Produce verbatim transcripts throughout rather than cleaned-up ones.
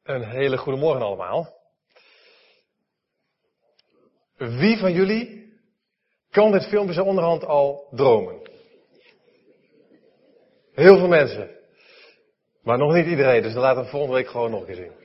Een hele goede morgen allemaal. Wie van jullie kan dit filmpje zo onderhand al dromen? Heel veel mensen. Maar nog niet iedereen, dus dan laten we volgende week gewoon nog een keer zien.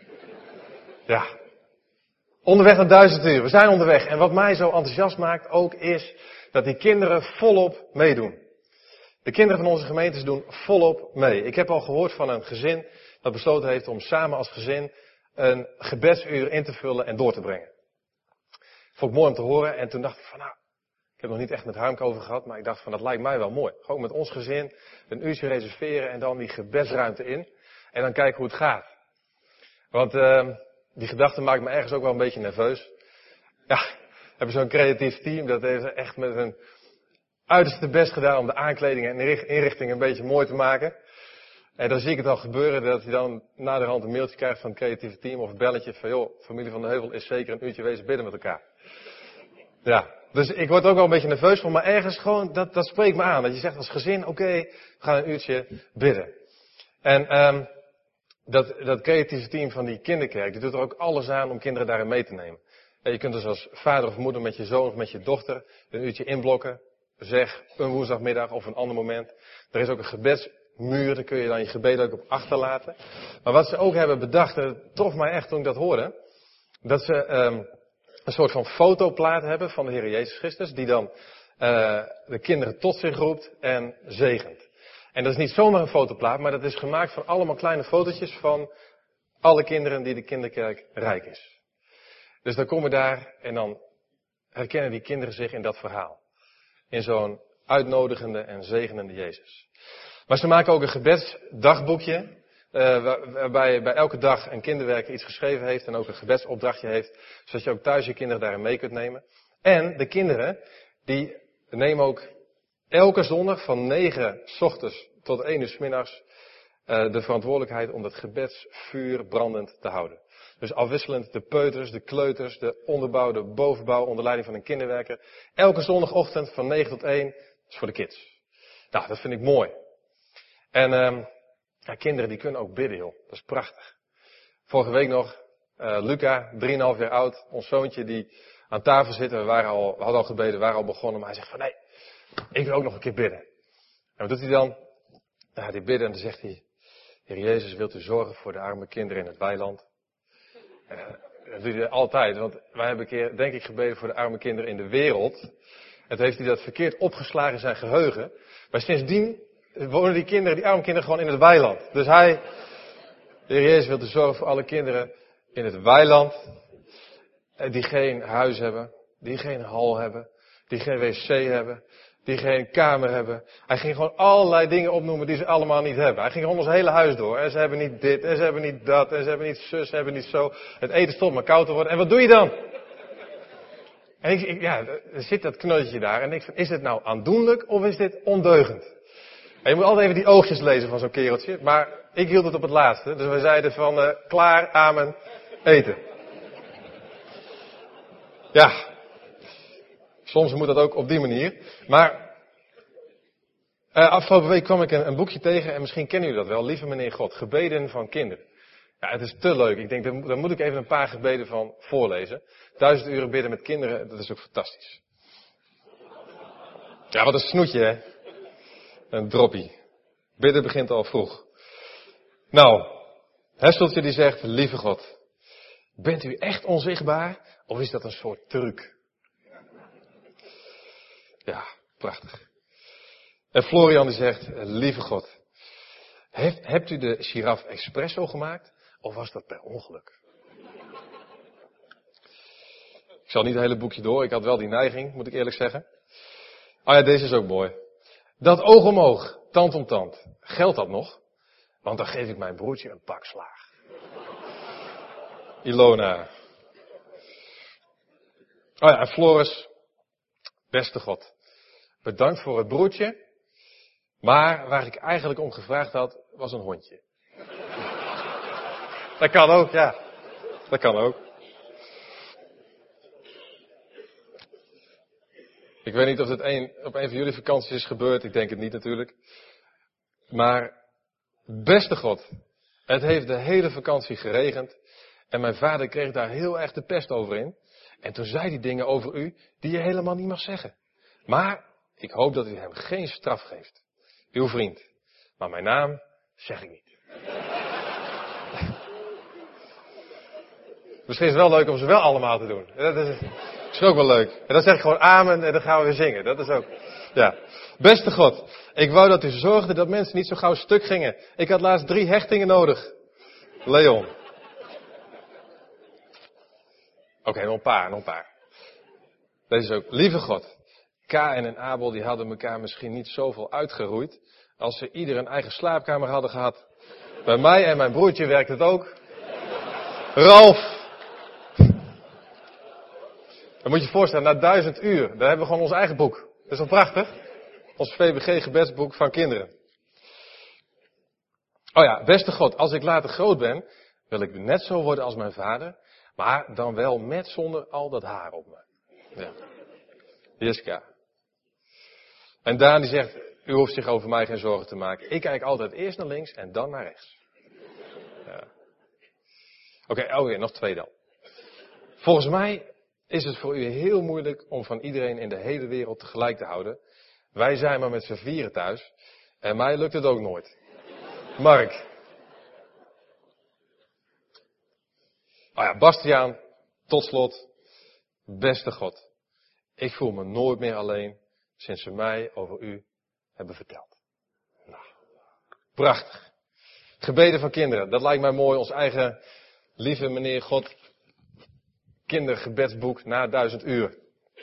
Ja. Onderweg naar duizend uur. We zijn onderweg. En wat mij zo enthousiast maakt ook is dat die kinderen volop meedoen. De kinderen van onze gemeentes doen volop mee. Ik heb al gehoord van een gezin dat besloten heeft om samen als gezin een gebedsuur in te vullen en door te brengen. Vond ik mooi om te horen en toen dacht ik van nou, ik heb nog niet echt met Harmke over gehad, maar ik dacht van dat lijkt mij wel mooi. Gewoon met ons gezin een uurtje reserveren en dan die gebedsruimte in en dan kijken hoe het gaat. Want uh, die gedachte maakt me ergens ook wel een beetje nerveus. Ja, we hebben zo'n creatief team dat heeft echt met hun uiterste best gedaan om de aankleding en de inrichting een beetje mooi te maken. En dan zie ik het al gebeuren dat je dan naderhand een mailtje krijgt van het creatieve team of een belletje van joh, familie van de Heuvel is zeker een uurtje wezen bidden met elkaar. Ja, dus ik word ook wel een beetje nerveus van, maar ergens gewoon, dat, dat spreekt me aan. Dat je zegt als gezin, oké, okay, we gaan een uurtje bidden. En um, dat, dat creatieve team van die kinderkerk, die doet er ook alles aan om kinderen daarin mee te nemen. En je kunt dus als vader of moeder met je zoon of met je dochter een uurtje inblokken. Zeg, een woensdagmiddag of een ander moment. Er is ook een gebedsmuur, daar kun je dan je gebeden ook op achterlaten. Maar wat ze ook hebben bedacht, en het trof mij echt toen ik dat hoorde, dat ze um, een soort van fotoplaat hebben van de Heer Jezus Christus, die dan uh, de kinderen tot zich roept en zegent. En dat is niet zomaar een fotoplaat, maar dat is gemaakt van allemaal kleine fotootjes van alle kinderen die de kinderkerk rijk is. Dus dan komen we daar en dan herkennen die kinderen zich in dat verhaal. In zo'n uitnodigende en zegenende Jezus. Maar ze maken ook een gebedsdagboekje. Uh, waarbij bij elke dag een kinderwerker iets geschreven heeft. En ook een gebedsopdrachtje heeft. Zodat je ook thuis je kinderen daarin mee kunt nemen. En de kinderen die nemen ook elke zondag van negen 's ochtends tot één uur 's middags. Uh, de verantwoordelijkheid om dat gebedsvuur brandend te houden. Dus afwisselend de peuters, de kleuters, de onderbouw, de bovenbouw onder leiding van een kinderwerker. Elke zondagochtend van negen tot één is voor de kids. Nou, dat vind ik mooi. En um, ja, kinderen die kunnen ook bidden, joh. Dat is prachtig. Vorige week nog, uh, Luca, drieënhalf jaar oud, ons zoontje die aan tafel zit. We, waren al, we hadden al gebeden, we waren al begonnen. Maar hij zegt van nee, ik wil ook nog een keer bidden. En wat doet hij dan? Dan gaat hij bidden en dan zegt hij, Heer Jezus, wilt u zorgen voor de arme kinderen in het weiland? Uh, dat doet hij altijd, want wij hebben een keer, denk ik, gebeden voor de arme kinderen in de wereld. En toen heeft hij dat verkeerd opgeslagen in zijn geheugen. Maar sindsdien wonen die kinderen, die arme kinderen, gewoon in het weiland. Dus hij, de Heer Jezus, wil te zorgen voor alle kinderen in het weiland. Die geen huis hebben, die geen hal hebben, die geen wc hebben, die geen kamer hebben. Hij ging gewoon allerlei dingen opnoemen die ze allemaal niet hebben. Hij ging gewoon ons hele huis door. En ze hebben niet dit, en ze hebben niet dat, en ze hebben niet zus, ze hebben niet zo. Het eten stond maar koud te worden. En wat doe je dan? En ik, ik, ja, er zit dat knulletje daar. En ik vind, is dit nou aandoenlijk of is dit ondeugend? En je moet altijd even die oogjes lezen van zo'n kereltje. Maar ik hield het op het laatste. Dus we zeiden van uh, klaar, amen, eten. Ja. Soms moet dat ook op die manier. Maar uh, afgelopen week kwam ik een, een boekje tegen en misschien kennen jullie dat wel. Lieve meneer God, gebeden van kinderen. Ja, het is te leuk. Ik denk, daar, daar moet ik even een paar gebeden van voorlezen. Duizend uren bidden met kinderen, dat is ook fantastisch. Ja, wat een snoetje, hè. Een droppie. Bidden begint al vroeg. Nou, Hesseltje die zegt, lieve God, bent u echt onzichtbaar of is dat een soort truc? Ja, prachtig. En Florian die zegt, lieve God, heeft, hebt u de giraf espresso gemaakt of was dat per ongeluk? Ik zal niet het hele boekje door, ik had wel die neiging, moet ik eerlijk zeggen. Oh ja, deze is ook mooi. Dat oog om oog, tand om tand. Geldt dat nog? Want dan geef ik mijn broertje een pak slaag. Ilona. Oh ja, en Floris. Beste God. Bedankt voor het broertje. Maar waar ik eigenlijk om gevraagd had, was een hondje. Dat kan ook, ja. Dat kan ook. Ik weet niet of het een, op een van jullie vakanties is gebeurd. Ik denk het niet natuurlijk. Maar, beste God. Het heeft de hele vakantie geregend. En mijn vader kreeg daar heel erg de pest over in. En toen zei hij dingen over u die je helemaal niet mag zeggen. Maar ik hoop dat u hem geen straf geeft. Uw vriend. Maar mijn naam zeg ik niet. Misschien is het wel leuk om ze wel allemaal te doen. Dat is, is ook wel leuk. En dan zeg ik gewoon amen en dan gaan we weer zingen. Dat is ook, ja. Beste God, ik wou dat u zorgde dat mensen niet zo gauw stuk gingen. Ik had laatst drie hechtingen nodig. Leon. Oké, okay, nog een paar, nog een paar. Deze is ook. Lieve God, Kaïn en Abel die hadden elkaar misschien niet zoveel uitgeroeid als ze ieder een eigen slaapkamer hadden gehad. Bij mij en mijn broertje werkt het ook. Ralf. Dan moet je je voorstellen, na duizend uur, daar hebben we gewoon ons eigen boek. Dat is wel prachtig? Ons V B G gebedsboek van kinderen. Oh ja, beste God, als ik later groot ben, wil ik net zo worden als mijn vader, maar dan wel met zonder al dat haar op me. Ja. Jiska. En Daan die zegt, u hoeft zich over mij geen zorgen te maken. Ik kijk altijd eerst naar links en dan naar rechts. Ja. Oké, okay, oh ja, nog twee dan. Volgens mij is het voor u heel moeilijk om van iedereen in de hele wereld tegelijk te houden. Wij zijn maar met z'n vieren thuis. En mij lukt het ook nooit. Mark. Oh ja, Bastiaan, tot slot. Beste God. Ik voel me nooit meer alleen sinds ze mij over u hebben verteld. Nou, prachtig. Gebeden van kinderen, dat lijkt mij mooi. Ons eigen lieve meneer God kindergebedsboek na duizend uur.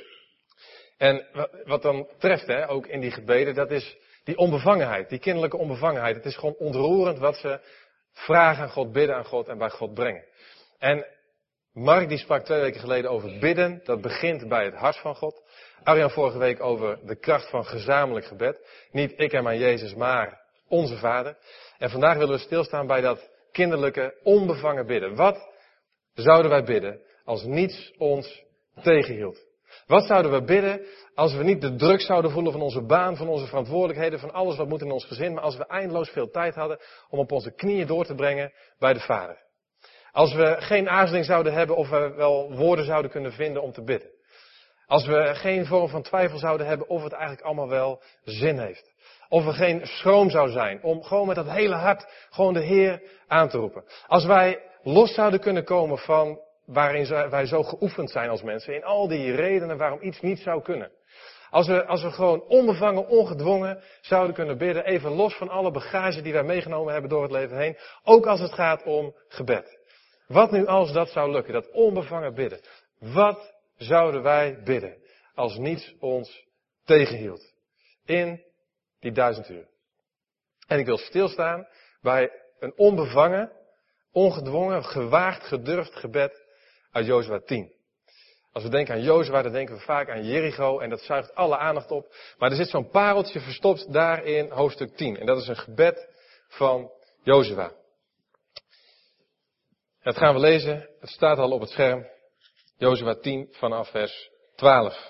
En wat dan treft, hè, ook in die gebeden, dat is die onbevangenheid, die kinderlijke onbevangenheid. Het is gewoon ontroerend wat ze vragen aan God, bidden aan God en bij God brengen. En Mark die sprak twee weken geleden over bidden, dat begint bij het hart van God. Arjan vorige week over de kracht van gezamenlijk gebed. Niet ik en mijn Jezus, maar onze Vader. En vandaag willen we stilstaan bij dat kinderlijke onbevangen bidden. Wat zouden wij bidden als niets ons tegenhield? Wat zouden we bidden als we niet de druk zouden voelen van onze baan, van onze verantwoordelijkheden, van alles wat moet in ons gezin, maar als we eindeloos veel tijd hadden om op onze knieën door te brengen bij de Vader? Als we geen aarzeling zouden hebben of we wel woorden zouden kunnen vinden om te bidden. Als we geen vorm van twijfel zouden hebben of het eigenlijk allemaal wel zin heeft. Of we geen schroom zouden zijn om gewoon met dat hele hart gewoon de Heer aan te roepen. Als wij los zouden kunnen komen van waarin wij zo geoefend zijn als mensen. In al die redenen waarom iets niet zou kunnen. Als we, als we gewoon onbevangen, ongedwongen zouden kunnen bidden. Even los van alle bagage die wij meegenomen hebben door het leven heen. Ook als het gaat om gebed. Wat nu als dat zou lukken? Dat onbevangen bidden. Wat zouden wij bidden als niets ons tegenhield? In die duizend uur. En ik wil stilstaan bij een onbevangen, ongedwongen, gewaagd, gedurfd gebed uit Jozua tien. Als we denken aan Jozua, dan denken we vaak aan Jericho en dat zuigt alle aandacht op. Maar er zit zo'n pareltje verstopt daar in hoofdstuk tien. En dat is een gebed van Jozua. Dat gaan we lezen. Het staat al op het scherm. Jozua tien vanaf vers twaalf.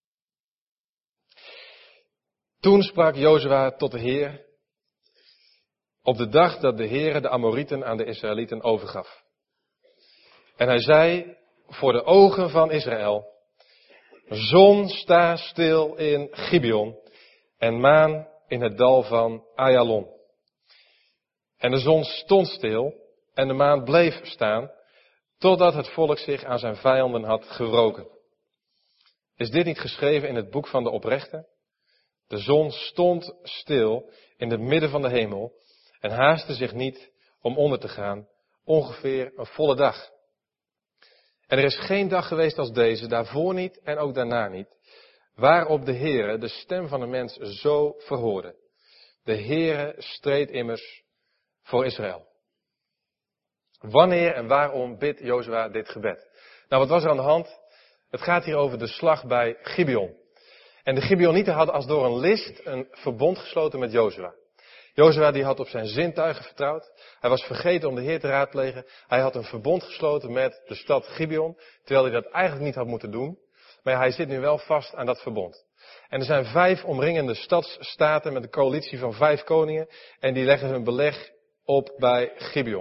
Toen sprak Jozua tot de Heer op de dag dat de Heere de Amorieten aan de Israëlieten overgaf. En hij zei voor de ogen van Israël: zon, sta stil in Gibeon en maan in het dal van Ayalon. En de zon stond stil en de maan bleef staan, totdat het volk zich aan zijn vijanden had gewroken. Is dit niet geschreven in het boek van de oprechten? De zon stond stil in het midden van de hemel en haastte zich niet om onder te gaan, ongeveer een volle dag. En er is geen dag geweest als deze, daarvoor niet en ook daarna niet, waarop de Heere de stem van de mens zo verhoorde. De Heere streed immers voor Israël. Wanneer en waarom bidt Jozua dit gebed? Nou, wat was er aan de hand? Het gaat hier over de slag bij Gibeon. En de Gibeonieten hadden als door een list een verbond gesloten met Jozua. Jozua die had op zijn zintuigen vertrouwd. Hij was vergeten om de Heer te raadplegen. Hij had een verbond gesloten met de stad Gibeon, terwijl hij dat eigenlijk niet had moeten doen. Maar hij zit nu wel vast aan dat verbond. En er zijn vijf omringende stadsstaten met een coalitie van vijf koningen. En die leggen hun beleg op bij Gibeon.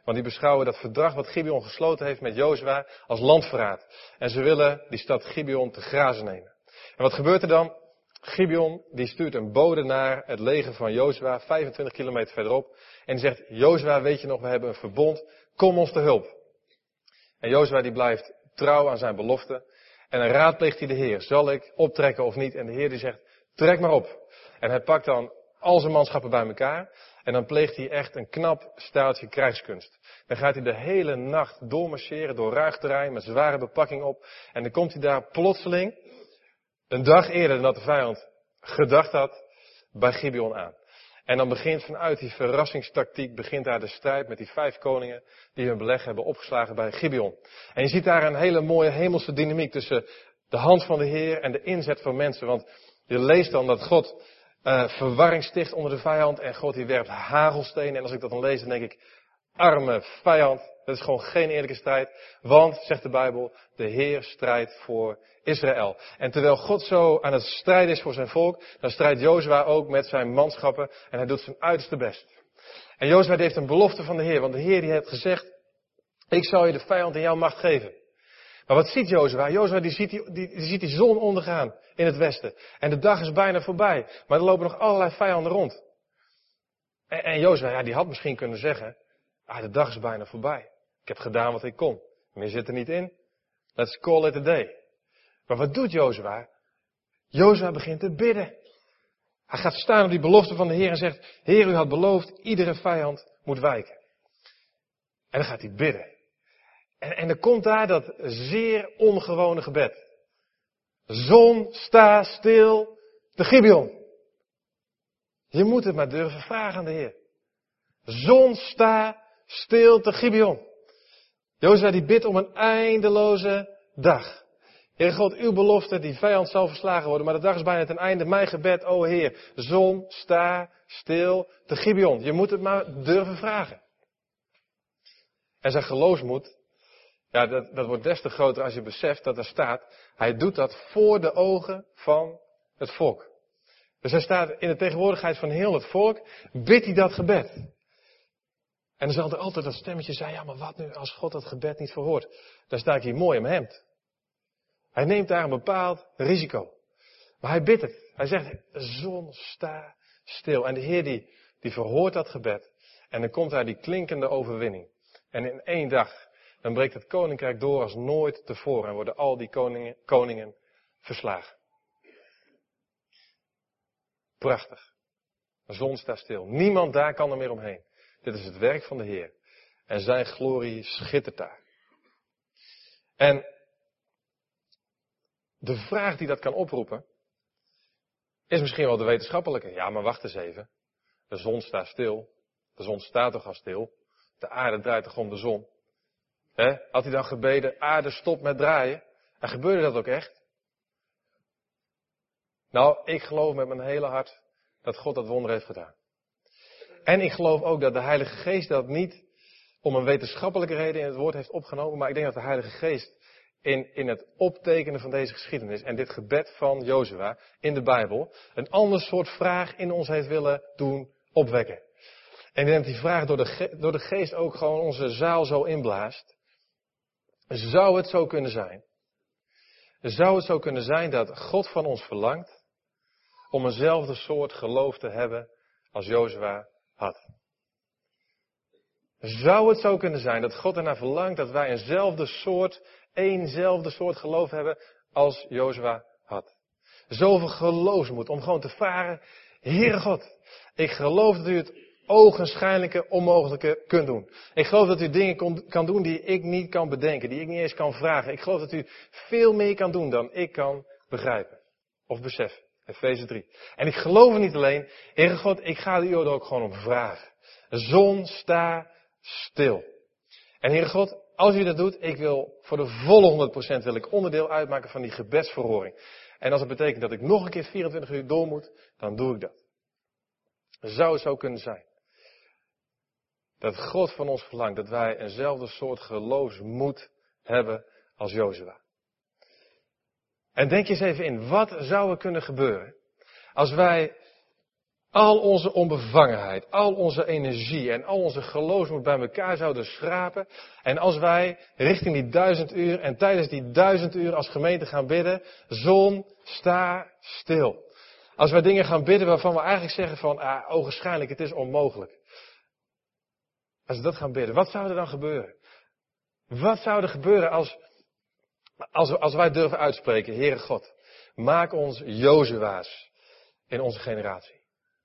Want die beschouwen dat verdrag wat Gibeon gesloten heeft met Jozua als landverraad. En ze willen die stad Gibeon te grazen nemen. En wat gebeurt er dan? Gibeon die stuurt een bode naar het leger van Jozua, vijfentwintig kilometer verderop. En die zegt, Jozua, weet je nog, we hebben een verbond, kom ons te hulp. En Jozua die blijft trouw aan zijn belofte. En dan raadpleegt hij de Heer, zal ik optrekken of niet? En de Heer die zegt, trek maar op. En hij pakt dan al zijn manschappen bij elkaar. En dan pleegt hij echt een knap staaltje krijgskunst. Dan gaat hij de hele nacht doormarcheren door ruig terrein met zware bepakking op. En dan komt hij daar plotseling, een dag eerder dan dat de vijand gedacht had, bij Gibeon aan. En dan begint vanuit die verrassingstactiek, begint daar de strijd met die vijf koningen die hun beleg hebben opgeslagen bij Gibeon. En je ziet daar een hele mooie hemelse dynamiek tussen de hand van de Heer en de inzet van mensen. Want je leest dan dat God uh, verwarring sticht onder de vijand en God die werpt hagelstenen. En als ik dat dan lees, dan denk ik, arme vijand, dat is gewoon geen eerlijke strijd. Want, zegt de Bijbel, de Heer strijdt voor Israël. En terwijl God zo aan het strijden is voor zijn volk, dan strijdt Jozua ook met zijn manschappen en hij doet zijn uiterste best. En Jozua heeft een belofte van de Heer, want de Heer die heeft gezegd, ik zal je de vijand in jouw macht geven. Maar wat ziet Jozua? Jozua die ziet die, die, die ziet die zon ondergaan in het westen. En de dag is bijna voorbij. Maar er lopen nog allerlei vijanden rond. En, en Jozua, ja, die had misschien kunnen zeggen, ah, de dag is bijna voorbij. Ik heb gedaan wat ik kon. Meer zit er niet in. Let's call it a day. Maar wat doet Jozua? Jozua begint te bidden. Hij gaat staan op die belofte van de Heer en zegt, Heer, u had beloofd, iedere vijand moet wijken. En dan gaat hij bidden. En, en er komt daar dat zeer ongewone gebed. Zon, sta stil, de Gibeon. Je moet het maar durven vragen aan de Heer. Zon, sta stil, de Gibeon. Jozua die bidt om een eindeloze dag. Heer God, uw belofte, die vijand zal verslagen worden, maar de dag is bijna ten einde. Mijn gebed, o Heer, zon, sta stil, de Gibeon. Je moet het maar durven vragen. En zijn geloofsmoed, ja, dat, dat wordt des te groter als je beseft dat er staat, hij doet dat voor de ogen van het volk. Dus hij staat in de tegenwoordigheid van heel het volk, bidt hij dat gebed. En dan zal er altijd dat stemmetje zijn, ja, maar wat nu als God dat gebed niet verhoort? Dan sta ik hier mooi in mijn hemd. Hij neemt daar een bepaald risico. Maar hij bidt het. Hij zegt, zon, sta stil. En de Heer die, die verhoort dat gebed. En dan komt daar die klinkende overwinning. En in één dag, dan breekt het koninkrijk door als nooit tevoren. En worden al die koningen, koningen verslagen. Prachtig. De zon staat stil. Niemand daar kan er meer omheen. Dit is het werk van de Heer. En zijn glorie schittert daar. En de vraag die dat kan oproepen, is misschien wel de wetenschappelijke. Ja, maar wacht eens even. De zon staat stil. De zon staat toch al stil? De aarde draait toch om de zon? He? Had hij dan gebeden, aarde stop met draaien? En gebeurde dat ook echt? Nou, ik geloof met mijn hele hart dat God dat wonder heeft gedaan. En ik geloof ook dat de Heilige Geest dat niet om een wetenschappelijke reden in het woord heeft opgenomen, maar ik denk dat de Heilige Geest in, in het optekenen van deze geschiedenis en dit gebed van Jozua in de Bijbel een ander soort vraag in ons heeft willen doen opwekken. En ik denk dat die vraag door de, ge- door de Geest ook gewoon onze zaal zo inblaast. Zou het zo kunnen zijn? Zou het zo kunnen zijn dat God van ons verlangt om eenzelfde soort geloof te hebben als Jozua had? Zou het zo kunnen zijn dat God ernaar verlangt dat wij eenzelfde soort, eenzelfde soort geloof hebben als Jozua had? Zoveel geloofsmoed om gewoon te vragen, Heere God, ik geloof dat u het ogenschijnlijke onmogelijke kunt doen. Ik geloof dat u dingen kon, kan doen die ik niet kan bedenken, die ik niet eens kan vragen. Ik geloof dat u veel meer kan doen dan ik kan begrijpen of beseffen. Efeze drie. En ik geloof er niet alleen, Heere God, ik ga u er ook gewoon om vragen. Zon, sta stil. En Heere God, als u dat doet, ik wil voor de volle honderd procent wil ik onderdeel uitmaken van die gebedsverhoring. En als het betekent dat ik nog een keer vierentwintig uur door moet, dan doe ik dat. Zou het zo kunnen zijn dat God van ons verlangt dat wij eenzelfde soort geloofsmoed hebben als Jozua. En denk eens even in, wat zou er kunnen gebeuren als wij al onze onbevangenheid, al onze energie en al onze geloofsmoed bij elkaar zouden schrapen. En als wij richting die duizend uur en tijdens die duizend uur als gemeente gaan bidden, zon, sta stil. Als wij dingen gaan bidden waarvan we eigenlijk zeggen van, ah, ogenschijnlijk, het is onmogelijk. Als we dat gaan bidden, wat zou er dan gebeuren? Wat zou er gebeuren als, als, we, als wij durven uitspreken, Heere God, maak ons Jozua's in onze generatie.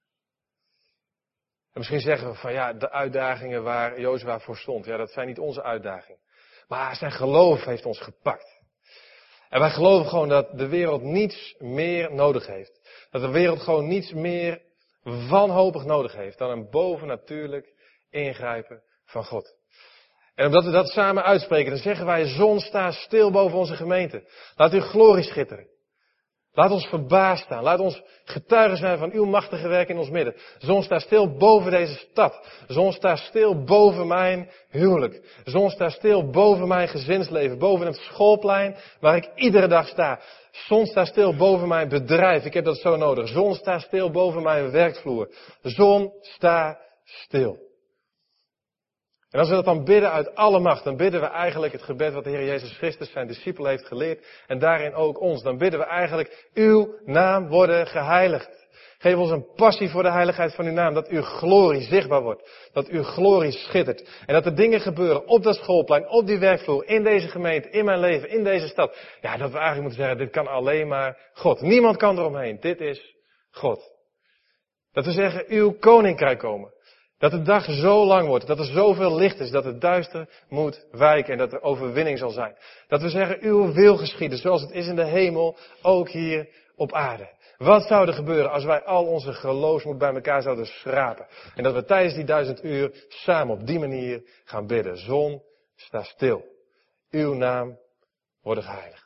En misschien zeggen we van ja, de uitdagingen waar Jozua voor stond, ja, dat zijn niet onze uitdagingen. Maar zijn geloof heeft ons gepakt. En wij geloven gewoon dat de wereld niets meer nodig heeft. Dat de wereld gewoon niets meer wanhopig nodig heeft dan een bovennatuurlijk ingrijpen van God. En omdat we dat samen uitspreken, dan zeggen wij, zon, sta stil boven onze gemeente. Laat uw glorie schitteren. Laat ons verbaasd staan. Laat ons getuigen zijn van uw machtige werk in ons midden. Zon, sta stil boven deze stad. Zon, sta stil boven mijn huwelijk. Zon, sta stil boven mijn gezinsleven. Boven het schoolplein waar ik iedere dag sta. Zon, sta stil boven mijn bedrijf. Ik heb dat zo nodig. Zon, sta stil boven mijn werkvloer. Zon, sta stil. En als we dat dan bidden uit alle macht, dan bidden we eigenlijk het gebed wat de Heer Jezus Christus zijn discipelen heeft geleerd. En daarin ook ons. Dan bidden we eigenlijk, uw naam worden geheiligd. Geef ons een passie voor de heiligheid van uw naam. Dat uw glorie zichtbaar wordt. Dat uw glorie schittert. En dat er dingen gebeuren op dat schoolplein, op die werkvloer, in deze gemeente, in mijn leven, in deze stad. Ja, dat we eigenlijk moeten zeggen, dit kan alleen maar God. Niemand kan eromheen. Dit is God. Dat we zeggen, uw koninkrijk komen. Dat de dag zo lang wordt, dat er zoveel licht is, dat het duister moet wijken en dat er overwinning zal zijn. Dat we zeggen, uw wil geschieden, zoals het is in de hemel, ook hier op aarde. Wat zou er gebeuren als wij al onze geloofsmoed bij elkaar zouden schrapen? En dat we tijdens die duizend uur samen op die manier gaan bidden. Zon, sta stil. Uw naam wordt geheiligd.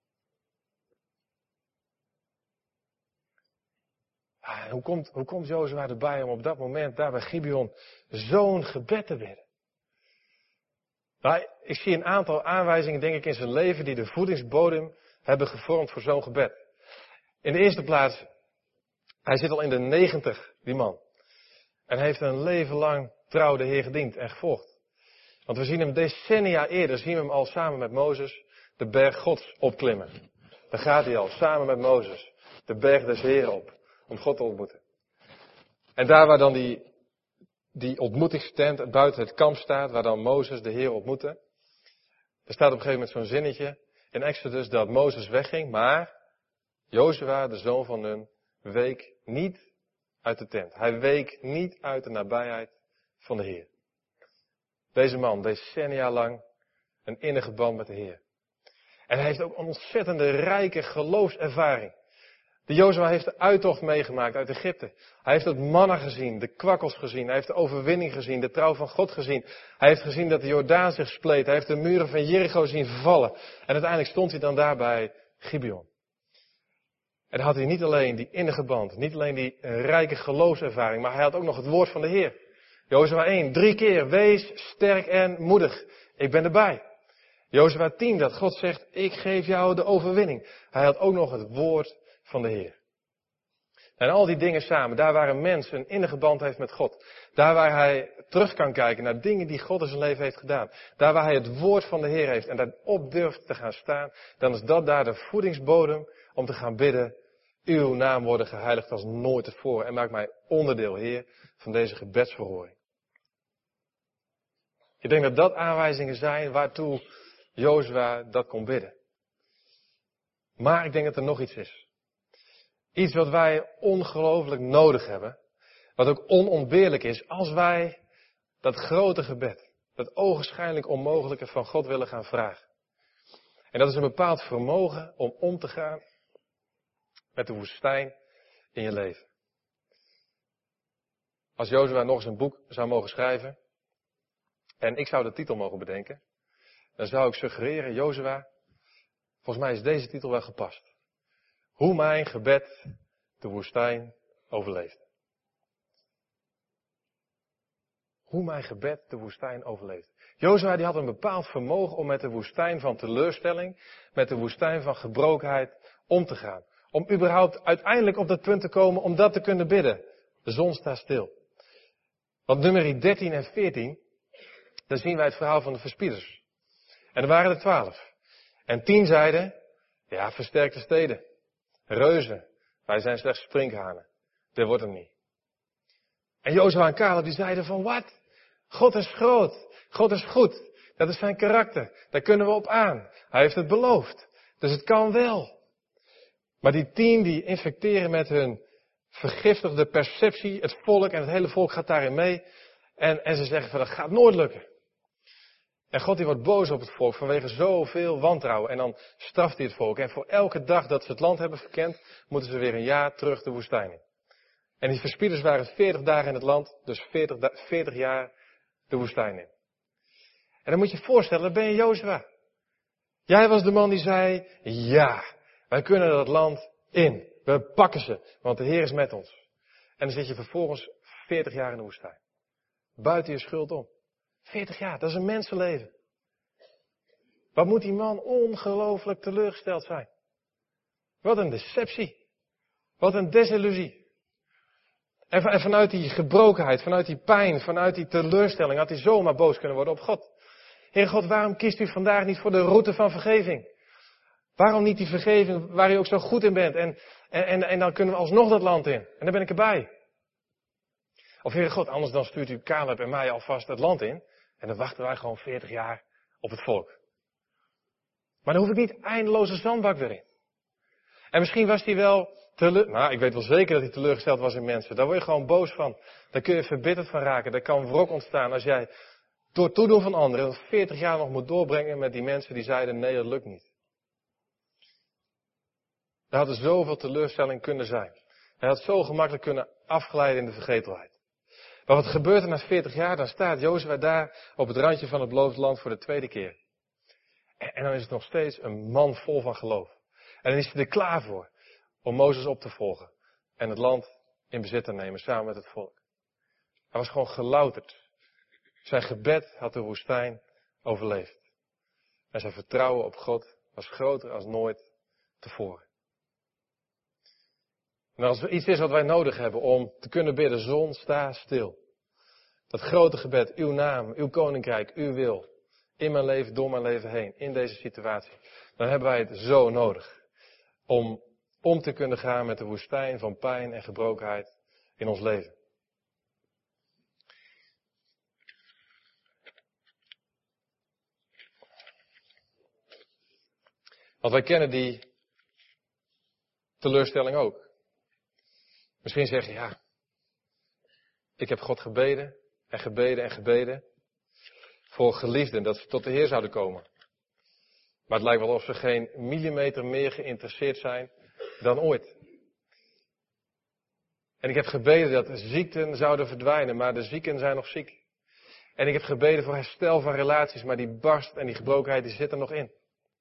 Ah, hoe komt, hoe komt Jozua erbij om op dat moment daar bij Gibeon zo'n gebed te bidden? Nou, ik zie een aantal aanwijzingen, denk ik, in zijn leven die de voedingsbodem hebben gevormd voor zo'n gebed. In de eerste plaats, hij zit al in de negentig, die man. En heeft een leven lang trouw de Heer gediend en gevolgd. Want we zien hem decennia eerder, zien we hem al samen met Mozes de berg Gods opklimmen. Daar gaat hij al, samen met Mozes, de berg des Heeren op. Om God te ontmoeten. En daar waar dan die, die ontmoetingstent buiten het kamp staat, waar dan Mozes de Heer ontmoette. Er staat op een gegeven moment zo'n zinnetje in Exodus dat Mozes wegging, maar Jozua, de zoon van Nun, week niet uit de tent. Hij week niet uit de nabijheid van de Heer. Deze man, decennia lang, een innige band met de Heer. En hij heeft ook een ontzettende rijke geloofservaring. De Jozua heeft de uittocht meegemaakt uit Egypte. Hij heeft het manna gezien, de kwakkels gezien. Hij heeft de overwinning gezien, de trouw van God gezien. Hij heeft gezien dat de Jordaan zich spleet. Hij heeft de muren van Jericho zien vallen. En uiteindelijk stond hij dan daar bij Gibeon. En dan had hij niet alleen die innige band, niet alleen die rijke geloofservaring, maar hij had ook nog het woord van de Heer. Jozua één, drie keer, wees sterk en moedig. Ik ben erbij. Jozua tien, dat God zegt, ik geef jou de overwinning. Hij had ook nog het woord van de Heer. En al die dingen samen, daar waar een mens een innige band heeft met God, daar waar hij terug kan kijken naar dingen die God in zijn leven heeft gedaan, daar waar hij het woord van de Heer heeft en daarop durft te gaan staan, dan is dat daar de voedingsbodem om te gaan bidden, uw naam worden geheiligd als nooit tevoren en maak mij onderdeel, Heer, van deze gebedsverhoring. Ik denk dat dat aanwijzingen zijn waartoe Jozua dat kon bidden. Maar ik denk dat er nog iets is. Iets wat wij ongelooflijk nodig hebben. Wat ook onontbeerlijk is als wij dat grote gebed, dat ogenschijnlijk onmogelijke van God willen gaan vragen. En dat is een bepaald vermogen om om te gaan met de woestijn in je leven. Als Jozua nog eens een boek zou mogen schrijven en ik zou de titel mogen bedenken, dan zou ik suggereren, Jozua, volgens mij is deze titel wel gepast. Hoe mijn gebed de woestijn overleefde. Hoe mijn gebed de woestijn overleefde. Jozua die had een bepaald vermogen om met de woestijn van teleurstelling, met de woestijn van gebrokenheid om te gaan. Om überhaupt uiteindelijk op dat punt te komen om dat te kunnen bidden. De zon staat stil. Want nummer dertien en veertien, daar zien wij het verhaal van de verspieders. En er waren er twaalf. En tien zeiden, ja, versterkte steden, reuzen, wij zijn slechts sprinkhanen. Dit wordt hem niet. En Jozua en Caleb die zeiden van, wat? God is groot, God is goed, dat is zijn karakter, daar kunnen we op aan. Hij heeft het beloofd, dus het kan wel. Maar die tien die infecteren met hun vergiftigde perceptie, het volk en het hele volk gaat daarin mee. En, en ze zeggen van, dat gaat nooit lukken. En God die wordt boos op het volk vanwege zoveel wantrouwen. En dan straft hij het volk. En voor elke dag dat ze het land hebben verkend, moeten ze weer een jaar terug de woestijn in. En die verspieders waren veertig dagen in het land, dus veertig, veertig jaar de woestijn in. En dan moet je je voorstellen, dan ben je Jozua. Jij was de man die zei, ja, wij kunnen dat land in. We pakken ze, want de Heer is met ons. En dan zit je vervolgens veertig jaar in de woestijn. Buiten je schuld om. veertig jaar, dat is een mensenleven. Wat moet die man ongelooflijk teleurgesteld zijn. Wat een deceptie. Wat een desillusie. En vanuit die gebrokenheid, vanuit die pijn, vanuit die teleurstelling had hij zomaar boos kunnen worden op God. Heer God, waarom kiest u vandaag niet voor de route van vergeving? Waarom niet die vergeving waar u ook zo goed in bent? En, en, en, en dan kunnen we alsnog dat land in. En dan ben ik erbij. Of Heer God, anders dan stuurt u Caleb en mij alvast het land in. En dan wachten wij gewoon veertig jaar op het volk. Maar dan hoef ik niet eindeloze zandbak weer in. En misschien was hij wel teleur... Nou, ik weet wel zeker dat hij teleurgesteld was in mensen. Daar word je gewoon boos van. Daar kun je verbitterd van raken. Daar kan wrok ontstaan als jij door toedoen van anderen veertig jaar nog moet doorbrengen met die mensen die zeiden nee, dat lukt niet. Er had er zoveel teleurstelling kunnen zijn. Hij had zo gemakkelijk kunnen afglijden in de vergetelheid. Maar wat gebeurt er na veertig jaar? Dan staat Jozua daar op het randje van het beloofde land voor de tweede keer. En, en dan is het nog steeds een man vol van geloof. En dan is hij er klaar voor om Mozes op te volgen. En het land in bezit te nemen samen met het volk. Hij was gewoon gelouterd. Zijn gebed had de woestijn overleefd. En zijn vertrouwen op God was groter als nooit tevoren. En als er iets is wat wij nodig hebben om te kunnen bidden, zon, sta stil. Dat grote gebed, uw naam, uw koninkrijk, uw wil. In mijn leven, door mijn leven heen, in deze situatie. Dan hebben wij het zo nodig. Om om te kunnen gaan met de woestijn van pijn en gebrokenheid in ons leven. Want wij kennen die teleurstelling ook. Misschien zeg je, ja, ik heb God gebeden en gebeden en gebeden voor geliefden dat ze tot de Heer zouden komen. Maar het lijkt wel of ze geen millimeter meer geïnteresseerd zijn dan ooit. En ik heb gebeden dat de ziekten zouden verdwijnen, maar de zieken zijn nog ziek. En ik heb gebeden voor herstel van relaties, maar die barst en die gebrokenheid die zit er nog in.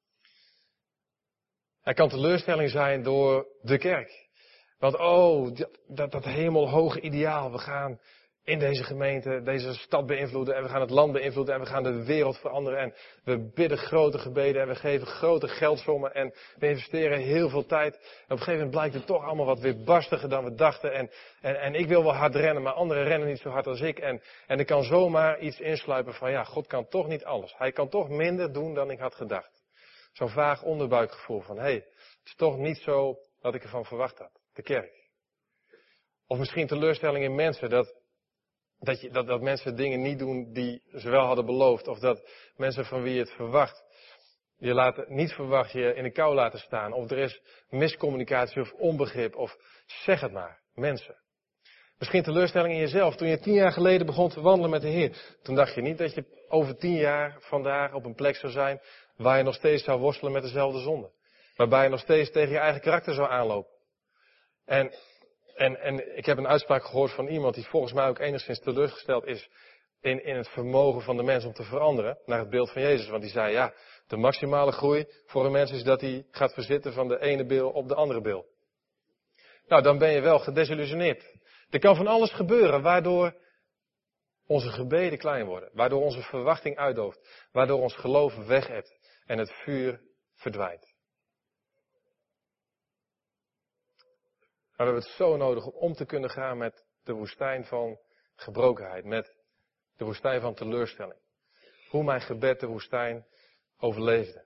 Er kan teleurstelling zijn door de kerk. Want oh, dat, dat hemelhoge ideaal, we gaan in deze gemeente, deze stad beïnvloeden en we gaan het land beïnvloeden en we gaan de wereld veranderen en we bidden grote gebeden en we geven grote geldsommen en we investeren heel veel tijd. En op een gegeven moment blijkt het toch allemaal wat weerbarstiger dan we dachten en, en, en ik wil wel hard rennen, maar anderen rennen niet zo hard als ik en, en er kan zomaar iets insluipen van ja, God kan toch niet alles. Hij kan toch minder doen dan ik had gedacht. Zo'n vaag onderbuikgevoel van hé, hey, het is toch niet zo wat ik ervan verwacht had. De kerk. Of misschien teleurstelling in mensen, dat, dat, je, dat, dat mensen dingen niet doen die ze wel hadden beloofd. Of dat mensen van wie je het verwacht, je laat, niet verwacht je in de kou laten staan. Of er is miscommunicatie of onbegrip, of zeg het maar, mensen. Misschien teleurstelling in jezelf. Toen je tien jaar geleden begon te wandelen met de Heer, toen dacht je niet dat je over tien jaar vandaag op een plek zou zijn waar je nog steeds zou worstelen met dezelfde zonde. Waarbij je nog steeds tegen je eigen karakter zou aanlopen. En, en, en ik heb een uitspraak gehoord van iemand die volgens mij ook enigszins teleurgesteld is in, in het vermogen van de mens om te veranderen naar het beeld van Jezus. Want die zei, ja, de maximale groei voor een mens is dat hij gaat verzitten van de ene bil op de andere bil. Nou, dan ben je wel gedesillusioneerd. Er kan van alles gebeuren waardoor onze gebeden klein worden. Waardoor onze verwachting uitdooft. Waardoor ons geloof weg hebt en het vuur verdwijnt. Maar we hebben het zo nodig om om te kunnen gaan met de woestijn van gebrokenheid, met de woestijn van teleurstelling. Hoe mijn gebed de woestijn overleefde.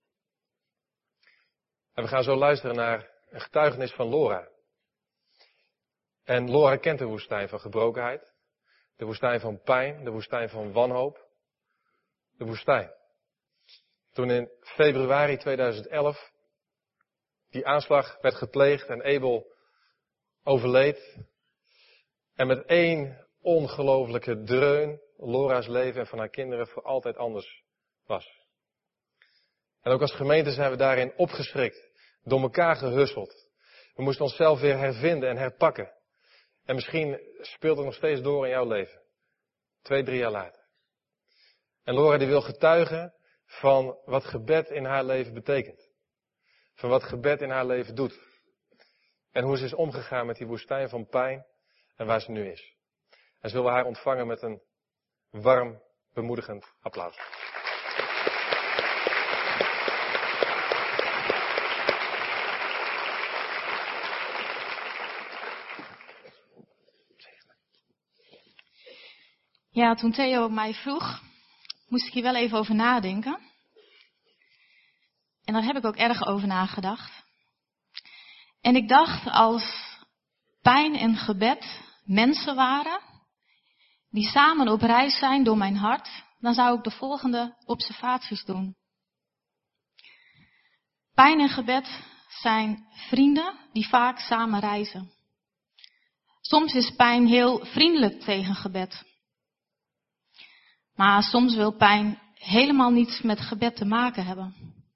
En we gaan zo luisteren naar een getuigenis van Laura. En Laura kent de woestijn van gebrokenheid, de woestijn van pijn, de woestijn van wanhoop, de woestijn. Toen in februari tweeduizend elf die aanslag werd gepleegd en Abel overleed. En met één ongelofelijke dreun Laura's leven en van haar kinderen voor altijd anders was. En ook als gemeente zijn we daarin opgeschrikt, door elkaar gehusseld. We moesten onszelf weer hervinden en herpakken. En misschien speelt het nog steeds door in jouw leven. Twee, drie jaar later. En Laura die wil getuigen van wat gebed in haar leven betekent. Van wat gebed in haar leven doet. En hoe ze is omgegaan met die woestijn van pijn en waar ze nu is. En zullen we haar ontvangen met een warm, bemoedigend applaus. Ja, toen Theo mij vroeg, moest ik hier wel even over nadenken. En daar heb ik ook erg over nagedacht. En ik dacht, als pijn en gebed mensen waren, die samen op reis zijn door mijn hart, dan zou ik de volgende observaties doen. Pijn en gebed zijn vrienden die vaak samen reizen. Soms is pijn heel vriendelijk tegen gebed. Maar soms wil pijn helemaal niets met gebed te maken hebben.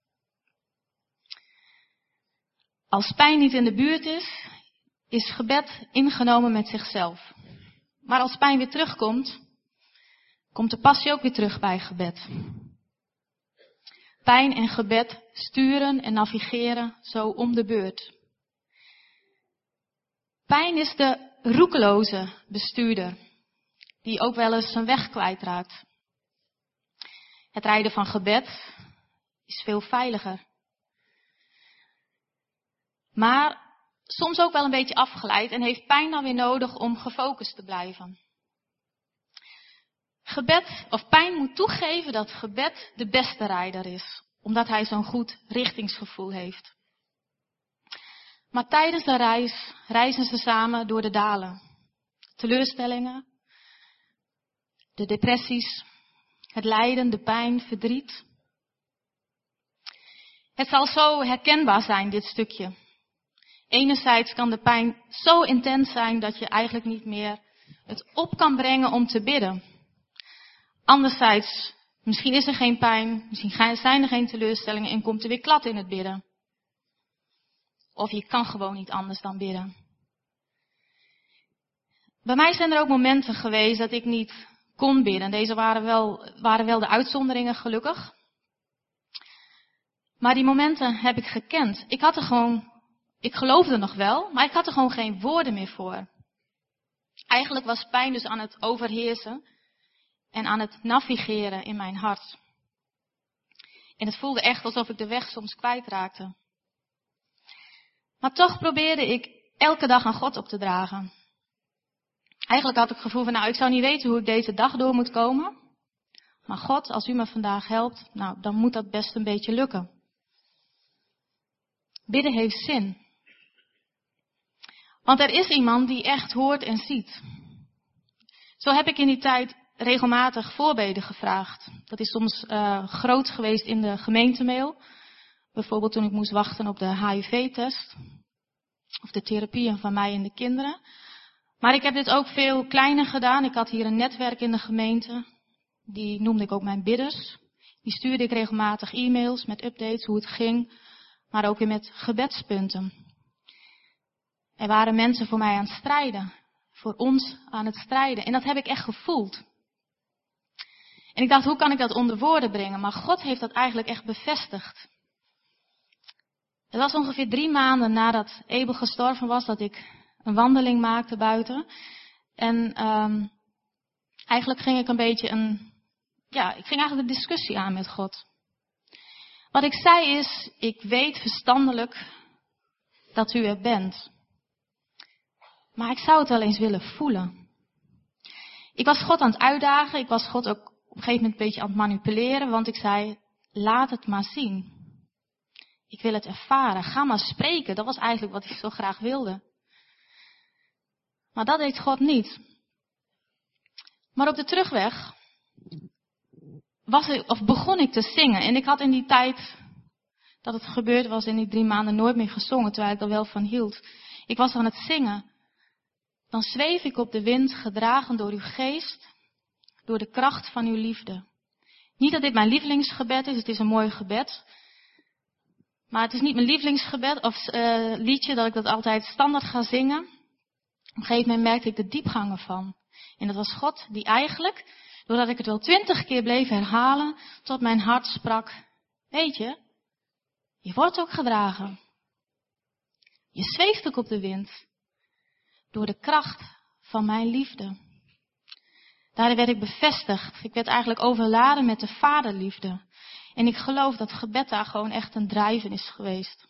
Als pijn niet in de buurt is, is gebed ingenomen met zichzelf. Maar als pijn weer terugkomt, komt de passie ook weer terug bij gebed. Pijn en gebed sturen en navigeren zo om de beurt. Pijn is de roekeloze bestuurder, die ook wel eens zijn weg kwijtraakt. Het rijden van gebed is veel veiliger. Maar soms ook wel een beetje afgeleid en heeft pijn dan weer nodig om gefocust te blijven. Gebed of pijn moet toegeven dat gebed de beste rijder is, omdat hij zo'n goed richtingsgevoel heeft. Maar tijdens de reis reizen ze samen door de dalen. Teleurstellingen, de depressies, het lijden, de pijn, verdriet. Het zal zo herkenbaar zijn, dit stukje. Enerzijds kan de pijn zo intens zijn dat je eigenlijk niet meer het op kan brengen om te bidden. Anderzijds, misschien is er geen pijn, misschien zijn er geen teleurstellingen en komt er weer klad in het bidden. Of je kan gewoon niet anders dan bidden. Bij mij zijn er ook momenten geweest dat ik niet kon bidden. Deze waren wel, waren wel de uitzonderingen, gelukkig. Maar die momenten heb ik gekend. Ik had er gewoon, ik geloofde nog wel, maar ik had er gewoon geen woorden meer voor. Eigenlijk was pijn dus aan het overheersen en aan het navigeren in mijn hart. En het voelde echt alsof ik de weg soms kwijtraakte. Maar toch probeerde ik elke dag aan God op te dragen. Eigenlijk had ik het gevoel van, nou, ik zou niet weten hoe ik deze dag door moet komen. Maar God, als u me vandaag helpt, nou, dan moet dat best een beetje lukken. Bidden heeft zin. Want er is iemand die echt hoort en ziet. Zo heb ik in die tijd regelmatig voorbeden gevraagd. Dat is soms uh, groot geweest in de gemeentemail. Bijvoorbeeld toen ik moest wachten op de H I V-test. Of de therapieën van mij en de kinderen. Maar ik heb dit ook veel kleiner gedaan. Ik had hier een netwerk in de gemeente. Die noemde ik ook mijn bidders. Die stuurde ik regelmatig e-mails met updates hoe het ging. Maar ook weer met gebedspunten. Er waren mensen voor mij aan het strijden. Voor ons aan het strijden. En dat heb ik echt gevoeld. En ik dacht, hoe kan ik dat onder woorden brengen? Maar God heeft dat eigenlijk echt bevestigd. Het was ongeveer drie maanden nadat Abel gestorven was, dat ik een wandeling maakte buiten. En um, eigenlijk ging ik een beetje een, ja, ik ging eigenlijk een discussie aan met God. Wat ik zei is, ik weet verstandelijk dat u er bent. Maar ik zou het wel eens willen voelen. Ik was God aan het uitdagen. Ik was God ook op een gegeven moment een beetje aan het manipuleren. Want ik zei, laat het maar zien. Ik wil het ervaren. Ga maar spreken. Dat was eigenlijk wat ik zo graag wilde. Maar dat deed God niet. Maar op de terugweg was ik, of begon ik te zingen. En ik had in die tijd dat het gebeurd was, in die drie maanden nooit meer gezongen, terwijl ik er wel van hield. Ik was aan het zingen. Dan zweef ik op de wind, gedragen door uw geest, door de kracht van uw liefde. Niet dat dit mijn lievelingsgebed is, het is een mooi gebed. Maar het is niet mijn lievelingsgebed of uh, liedje dat ik dat altijd standaard ga zingen. Op een gegeven moment merkte ik de diepgang ervan. En dat was God die eigenlijk, doordat ik het wel twintig keer bleef herhalen, tot mijn hart sprak. Weet je, je wordt ook gedragen. Je zweeft ook op de wind. Door de kracht van mijn liefde. Daarin werd ik bevestigd. Ik werd eigenlijk overladen met de vaderliefde. En ik geloof dat gebed daar gewoon echt een drijven is geweest.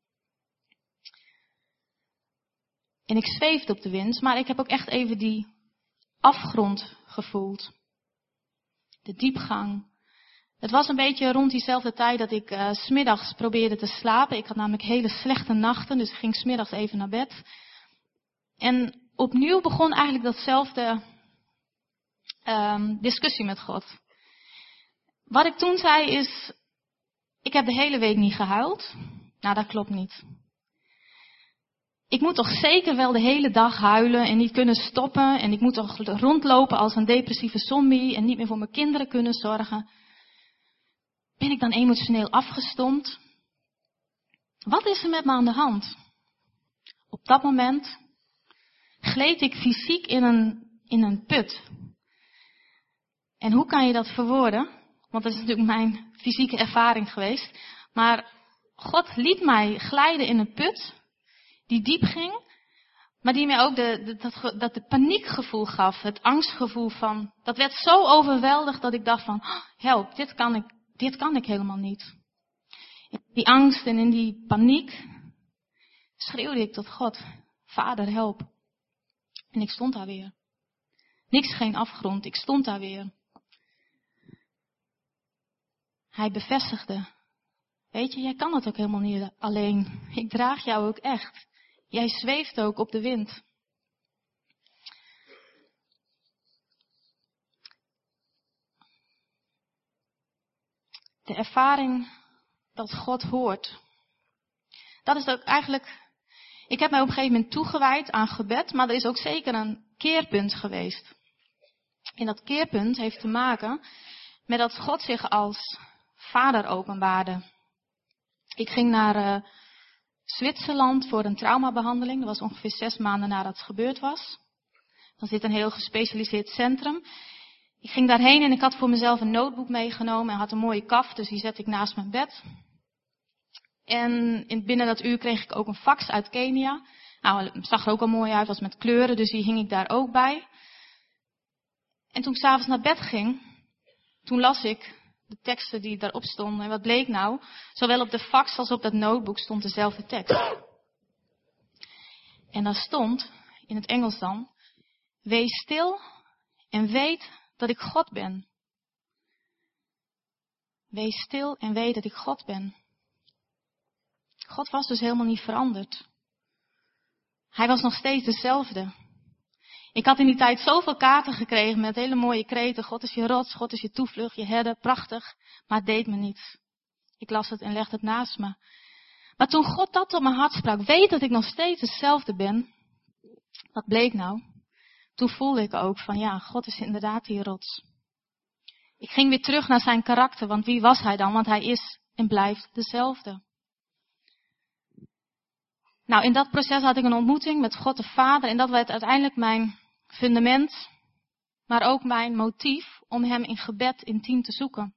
En ik zweefde op de wind, maar ik heb ook echt even die afgrond gevoeld. De diepgang. Het was een beetje rond diezelfde tijd dat ik uh, 's middags probeerde te slapen. Ik had namelijk hele slechte nachten, dus ik ging 's middags even naar bed. En opnieuw begon eigenlijk datzelfde um, discussie met God. Wat ik toen zei is, ik heb de hele week niet gehuild. Nou, dat klopt niet. Ik moet toch zeker wel de hele dag huilen en niet kunnen stoppen. En ik moet toch rondlopen als een depressieve zombie en niet meer voor mijn kinderen kunnen zorgen. Ben ik dan emotioneel afgestompt? Wat is er met me aan de hand? Op dat moment gleed ik fysiek in een, in een put. En hoe kan je dat verwoorden? Want dat is natuurlijk mijn fysieke ervaring geweest. Maar God liet mij glijden in een put die diep ging, maar die mij ook de, de, dat, dat de paniekgevoel gaf, het angstgevoel van, dat werd zo overweldigd dat ik dacht van, oh, help, dit kan ik, dit kan ik helemaal niet. In die angst en in die paniek schreeuwde ik tot God, Vader, help. En ik stond daar weer. Niks, geen afgrond, ik stond daar weer. Hij bevestigde, weet je, jij kan het ook helemaal niet alleen. Ik draag jou ook echt. Jij zweeft ook op de wind. De ervaring dat God hoort. Dat is ook eigenlijk, ik heb mij op een gegeven moment toegewijd aan gebed, maar er is ook zeker een keerpunt geweest. En dat keerpunt heeft te maken met dat God zich als vader openbaarde. Ik ging naar uh, Zwitserland voor een traumabehandeling. Dat was ongeveer zes maanden nadat het gebeurd was. Dan zit een heel gespecialiseerd centrum. Ik ging daarheen en ik had voor mezelf een notebook meegenomen en had een mooie kaf, dus die zette ik naast mijn bed. En in, binnen dat uur kreeg ik ook een fax uit Kenia. Nou, het zag er ook al mooi uit, was met kleuren, dus die hing ik daar ook bij. En toen ik 's avonds naar bed ging, toen las ik de teksten die daarop stonden. En wat bleek nou? Zowel op de fax als op dat notebook stond dezelfde tekst. En daar stond, in het Engels dan, wees stil en weet dat ik God ben. Wees stil en weet dat ik God ben. God was dus helemaal niet veranderd. Hij was nog steeds dezelfde. Ik had in die tijd zoveel kaarten gekregen met hele mooie kreten. God is je rots, God is je toevlucht, je herder, prachtig. Maar het deed me niets. Ik las het en legde het naast me. Maar toen God dat op mijn hart sprak, weet dat ik nog steeds hetzelfde ben. Wat bleek nou? Toen voelde ik ook van ja, God is inderdaad die rots. Ik ging weer terug naar zijn karakter, want wie was hij dan? Want hij is en blijft dezelfde. Nou, in dat proces had ik een ontmoeting met God de Vader en dat werd uiteindelijk mijn fundament, maar ook mijn motief om hem in gebed intiem te zoeken.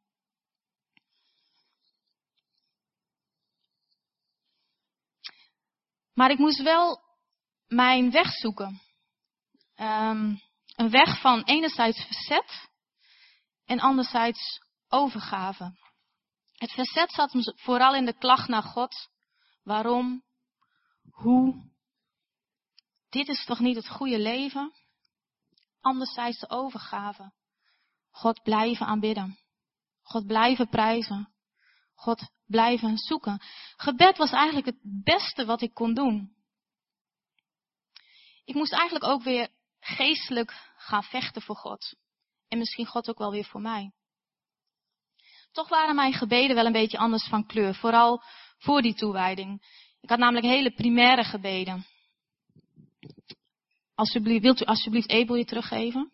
Maar ik moest wel mijn weg zoeken. Um, een weg van enerzijds verzet en anderzijds overgave. Het verzet zat vooral in de klacht naar God. Waarom? Hoe? dit is toch niet het goede leven? Anderzijds de overgave. God blijven aanbidden. God blijven prijzen. God blijven zoeken. Gebed was eigenlijk het beste wat ik kon doen. Ik moest eigenlijk ook weer geestelijk gaan vechten voor God. En misschien God ook wel weer voor mij. Toch waren mijn gebeden wel een beetje anders van kleur. Vooral voor die toewijding. Ik had namelijk hele primaire gebeden. Alsjeblieft, wilt u alsjeblieft Abel je teruggeven?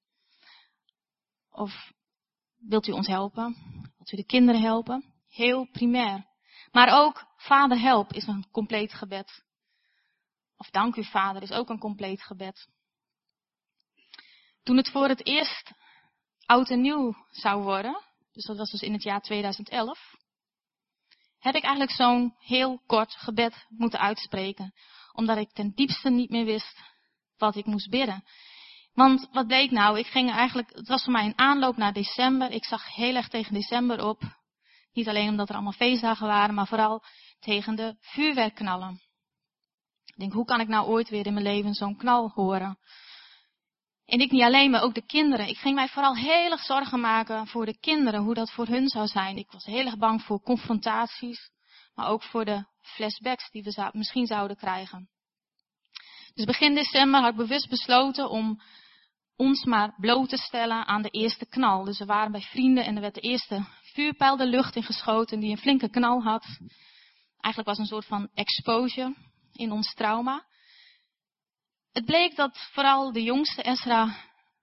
Of wilt u ons helpen? Wilt u de kinderen helpen? Heel primair. Maar ook Vader help is een compleet gebed. Of dank u Vader is ook een compleet gebed. Toen het voor het eerst oud en nieuw zou worden, dus dat was dus in het jaar tweeduizend elf, heb ik eigenlijk zo'n heel kort gebed moeten uitspreken. Omdat ik ten diepste niet meer wist wat ik moest bidden. Want wat bleek nou, ik ging eigenlijk, het was voor mij een aanloop naar december. Ik zag heel erg tegen december op. Niet alleen omdat er allemaal feestdagen waren, maar vooral tegen de vuurwerkknallen. Ik denk, hoe kan ik nou ooit weer in mijn leven zo'n knal horen? En ik niet alleen, maar ook de kinderen. Ik ging mij vooral heel erg zorgen maken voor de kinderen, hoe dat voor hun zou zijn. Ik was heel erg bang voor confrontaties, maar ook voor de flashbacks die we zou, misschien zouden krijgen. Dus begin december had ik bewust besloten om ons maar bloot te stellen aan de eerste knal. Dus we waren bij vrienden en er werd de eerste vuurpijl de lucht in geschoten die een flinke knal had. Eigenlijk was het een soort van exposure in ons trauma. Het bleek dat vooral de jongste Ezra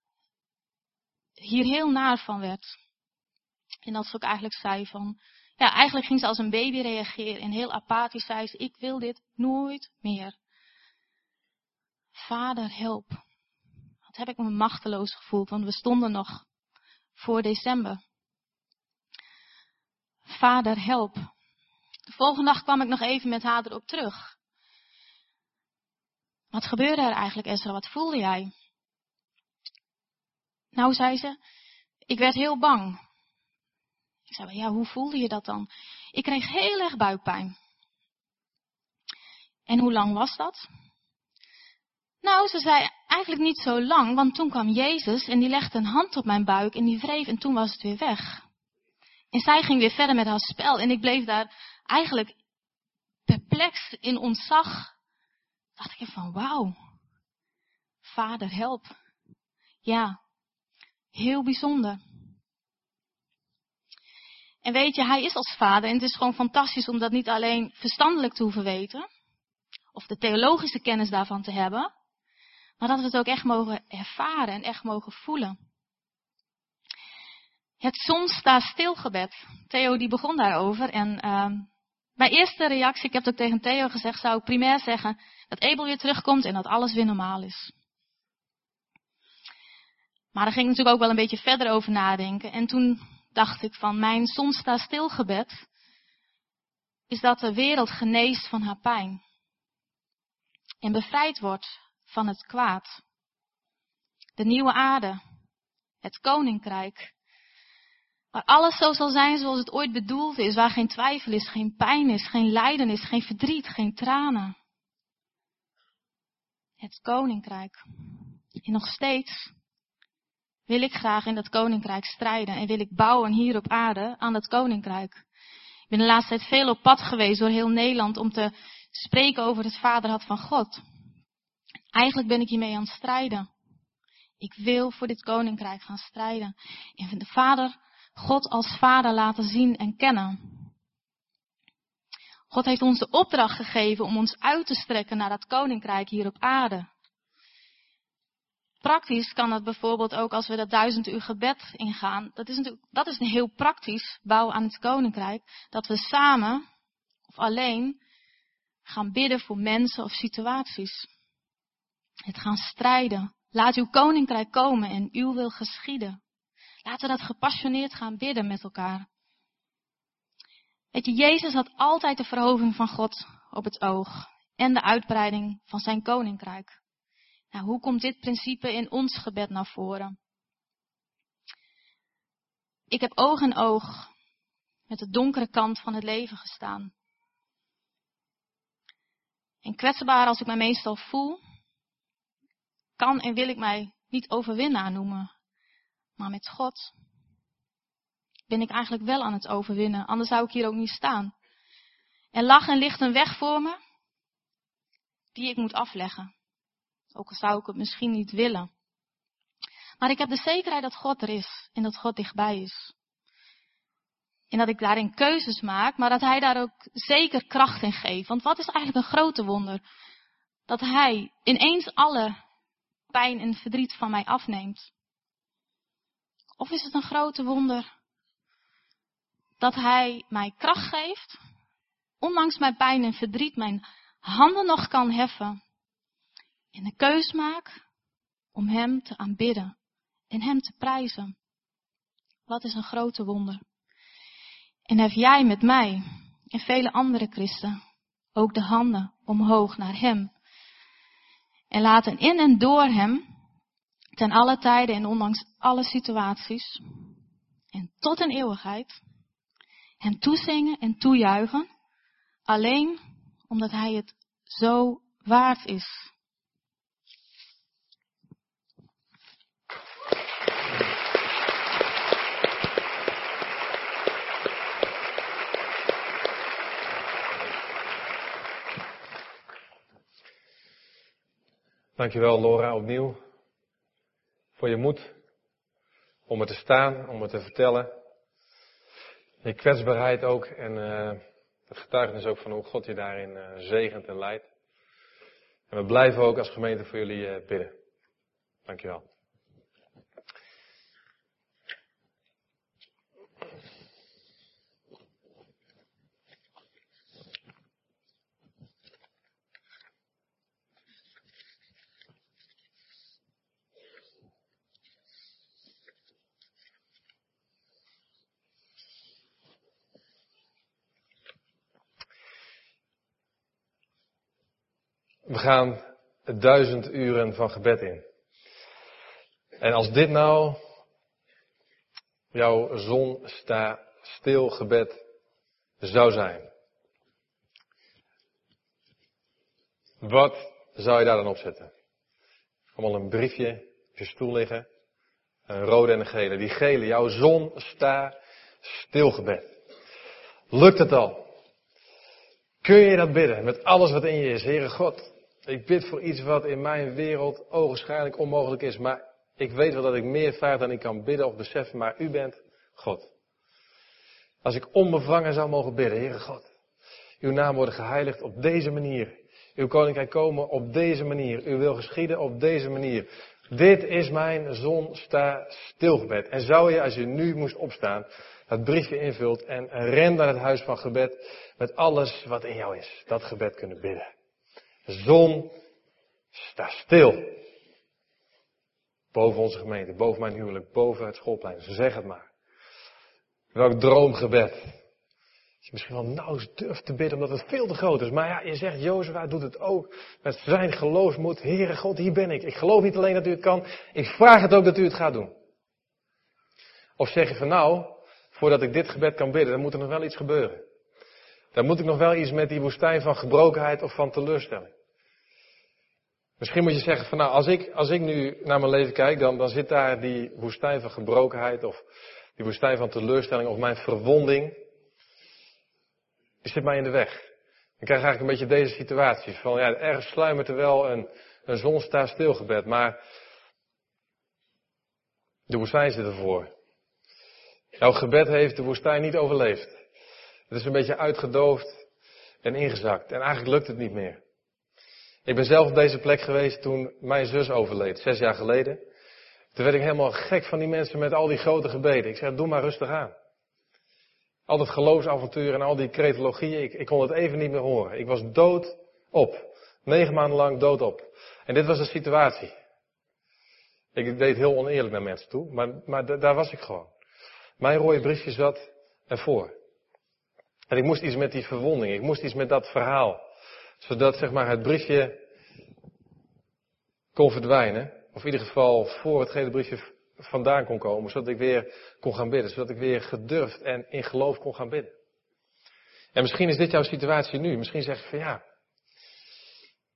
hier heel naar van werd. En dat ze ook eigenlijk zei van, ja, eigenlijk ging ze als een baby reageren en heel apathisch zei ze, ik wil dit nooit meer. Vader, help. Wat heb ik me machteloos gevoeld, want we stonden nog voor december. Vader, help. De volgende dag kwam ik nog even met haar erop terug. Wat gebeurde er eigenlijk, Ezra? Wat voelde jij? Nou, zei ze, ik werd heel bang. Ik zei, ja, hoe voelde je dat dan? Ik kreeg heel erg buikpijn. En hoe lang was dat? Nou, ze zei eigenlijk niet zo lang, want toen kwam Jezus en die legde een hand op mijn buik en die wreef en toen was het weer weg. En zij ging weer verder met haar spel en ik bleef daar eigenlijk perplex in ontzag. Dacht ik van, wauw, Vader help. Ja, heel bijzonder. En weet je, hij is als vader en het is gewoon fantastisch om dat niet alleen verstandelijk te hoeven weten, of de theologische kennis daarvan te hebben, maar dat we het ook echt mogen ervaren en echt mogen voelen. Het soms staat stilgebed. Theo die begon daarover en uh, mijn eerste reactie, ik heb het ook tegen Theo gezegd, zou ik primair zeggen dat Abel weer terugkomt en dat alles weer normaal is. Maar daar ging ik natuurlijk ook wel een beetje verder over nadenken. En toen dacht ik van mijn soms staat stilgebed is dat de wereld geneest van haar pijn. En bevrijd wordt van het kwaad. De nieuwe aarde. Het koninkrijk. Waar alles zo zal zijn zoals het ooit bedoeld is. Waar geen twijfel is, geen pijn is, geen lijden is, geen verdriet, geen tranen. Het koninkrijk. En nog steeds wil ik graag in dat koninkrijk strijden. En wil ik bouwen hier op aarde aan dat koninkrijk. Ik ben de laatste tijd veel op pad geweest door heel Nederland om te spreken over het vaderhart van God. Eigenlijk ben ik hiermee aan het strijden. Ik wil voor dit koninkrijk gaan strijden. En de Vader, God als Vader laten zien en kennen. God heeft ons de opdracht gegeven om ons uit te strekken naar dat koninkrijk hier op aarde. Praktisch kan dat bijvoorbeeld ook als we dat duizend uur gebed ingaan. Dat is natuurlijk, dat is een heel praktisch bouw aan het koninkrijk. Dat we samen of alleen gaan bidden voor mensen of situaties. Het gaan strijden. Laat uw koninkrijk komen en uw wil geschieden. Laten we dat gepassioneerd gaan bidden met elkaar. Weet je, Jezus had altijd de verhoging van God op het oog. En de uitbreiding van zijn koninkrijk. Nou, hoe komt dit principe in ons gebed naar voren? Ik heb oog in oog met de donkere kant van het leven gestaan. En kwetsbaar als ik mij meestal voel, kan en wil ik mij niet overwinnaar noemen. Maar met God ben ik eigenlijk wel aan het overwinnen. Anders zou ik hier ook niet staan. Er lag en ligt een weg voor me die ik moet afleggen. Ook al zou ik het misschien niet willen. Maar ik heb de zekerheid dat God er is en dat God dichtbij is. En dat ik daarin keuzes maak, maar dat hij daar ook zeker kracht in geeft. Want wat is eigenlijk een grote wonder? Dat hij ineens alle pijn en verdriet van mij afneemt. Of is het een grote wonder dat hij mij kracht geeft, ondanks mijn pijn en verdriet mijn handen nog kan heffen en de keus maak om hem te aanbidden en hem te prijzen. Wat is een grote wonder. En heb jij met mij en vele andere christen ook de handen omhoog naar hem. En laten in en door hem, ten alle tijden en ondanks alle situaties, en tot in eeuwigheid, hem toezingen en toejuichen, alleen omdat hij het zo waard is. Dankjewel Laura opnieuw voor je moed om er te staan, om het te vertellen. Je kwetsbaarheid ook en uh, het getuigenis ook van hoe God je daarin uh, zegent en leidt. En we blijven ook als gemeente voor jullie uh, bidden. Dankjewel. We gaan duizend uren van gebed in. En als dit nou jouw zon sta stil gebed zou zijn. Wat zou je daar dan op zetten? Allemaal een briefje op je stoel liggen. Een rode en een gele. Die gele, jouw zon sta stil gebed. Lukt het al? Kun je dat bidden met alles wat in je is? Heere God, ik bid voor iets wat in mijn wereld ogenschijnlijk onmogelijk is. Maar ik weet wel dat ik meer vraag dan ik kan bidden of beseffen. Maar u bent God. Als ik onbevangen zou mogen bidden, Heere God. Uw naam worden geheiligd op deze manier. Uw koninkrijk komen op deze manier. Uw wil geschieden op deze manier. Dit is mijn zon sta stilgebed. En zou je, als je nu moest opstaan, dat briefje invult en ren naar het huis van gebed met alles wat in jou is. Dat gebed kunnen bidden. Zon, sta stil. Boven onze gemeente, boven mijn huwelijk, boven het schoolplein. Zeg het maar. Welk droomgebed. Als je misschien wel nauwelijks durft te bidden omdat het veel te groot is. Maar ja, je zegt, Jozua doet het ook met zijn geloofsmoed. Heere God, hier ben ik. Ik geloof niet alleen dat u het kan. Ik vraag het ook dat u het gaat doen. Of zeg je van nou, voordat ik dit gebed kan bidden, dan moet er nog wel iets gebeuren. Dan moet ik nog wel iets met die woestijn van gebrokenheid of van teleurstelling. Misschien moet je zeggen van nou, als ik, als ik nu naar mijn leven kijk, dan, dan zit daar die woestijn van gebrokenheid of die woestijn van teleurstelling of mijn verwonding. Die zit mij in de weg. Ik krijg eigenlijk een beetje deze situatie van ja, ergens sluimert er wel een, een zon sta stilgebed, maar de woestijn zit ervoor. Jouw gebed heeft de woestijn niet overleefd. Het is een beetje uitgedoofd en ingezakt. En eigenlijk lukt het niet meer. Ik ben zelf op deze plek geweest toen mijn zus overleed, zes jaar geleden. Toen werd ik helemaal gek van die mensen met al die grote gebeden. Ik zei, doe maar rustig aan. Al dat geloofsavontuur en al die cretologieën, ik, ik kon het even niet meer horen. Ik was dood op. Negen maanden lang dood op. En dit was de situatie. Ik deed heel oneerlijk naar mensen toe, maar, maar d- daar was ik gewoon. Mijn rode briefje zat ervoor. En ik moest iets met die verwonding, ik moest iets met dat verhaal. Zodat zeg maar het briefje kon verdwijnen. Of in ieder geval voor het gele briefje vandaan kon komen. Zodat ik weer kon gaan bidden. Zodat ik weer gedurfd en in geloof kon gaan bidden. En misschien is dit jouw situatie nu. Misschien zeg je van ja.